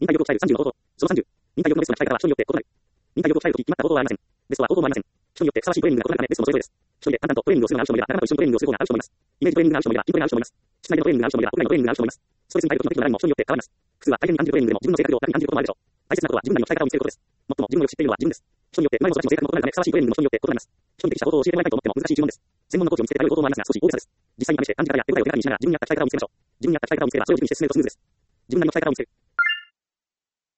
忍耐力を鍛える30の方法。その30。忍耐力のベストな鍛え方は人によって異なる。忍耐力を鍛えるとき決まった方法はありません。ベストは方法もありません。人によってふさわしいトレーニングが異なるため、ベストのそれぞれです。一人で淡々とトレーニングをするのがある人もいれば、仲間と一緒にトレーニングをする方がある人もいます。イメージトレーニングがある人もいれば、筋トレがある人もいます。室内でのトレーニングがある人もいれば、屋外のトレーニングがある人もいます。ストレスに耐えることの適度なラインも人によって変わります。普通は大変に感じるトレーニングでも自分の性格を楽に感じることもあるでしょう。大切なことは自分なりの鍛え方を見つけることです。最も自分をよく知っているのは自分です。人によって生まれも育ちも性格も異なるため、ふさわしいトレーニングも人によって異なります。人に適した方法を教えてもらいたいと思っても難しい注文です。専門のコーチを見つけて頼る方法もありますが、少し大げさです。実際に試して感じ方や手応えを手軽にしながら自分に合った鍛え方を見つけましょう。自分に合った鍛え方を見つければ、それを軸にして進めるとスムーズです。自分なりの鍛え方を見つける。